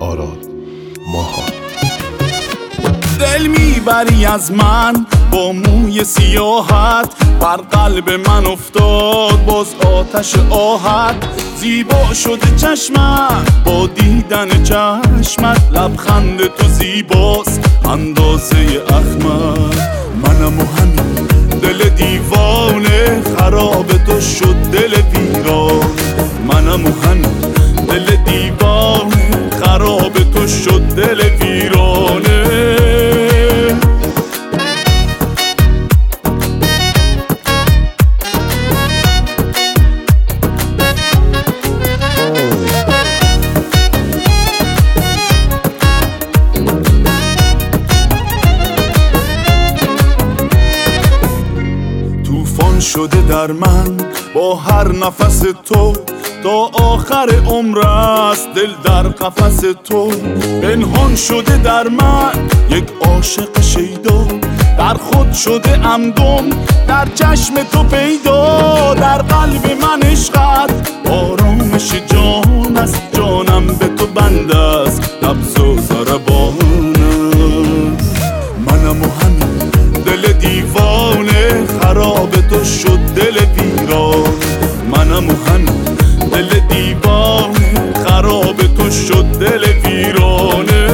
آراد ماها. دل میبری از من با موی سیاحت، بر قلب من افتاد باز آتش آهت. زیبا شده چشمت با دیدن چشمت، لبخند تو زیباست اندازه احمد. منم و همین دل دیوانه، خراب تو شد دل ویران. منم و همین دل دیوانه، خراب تو شد دل ویرانه. طوفان شده در من با هر نفس تو، تا آخر عمر است دل در قفس تو. پنهان شده در من یک عاشق شیدا، در خود شده امدم در چشم تو پیدا. در قلب من عشقت آرامش جان است، جانم به تو بند است نبض و ضربان است. منم و همین دل دیوانه، خراب تو شد دل ویران. منم و همین دل دیوانه، خراب تو شد دل ویرانه.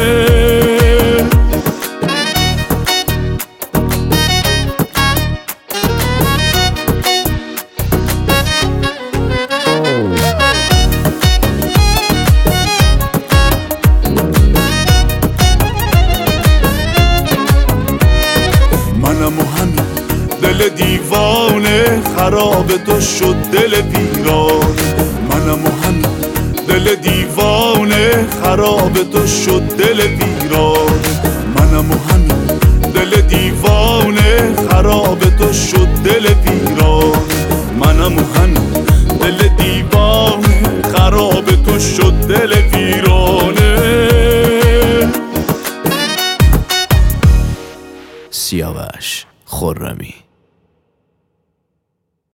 منم و همین دل دیوانه، خراب تو شد دل ویران. منم و همین دل دیوانه، خراب تو شد دل ویران. منم و همین دل دیوانه، خراب تو شد دل ویران. منم و همین دل دیوانه، خراب تو شد دل ویرانه. سیاوش خرمی.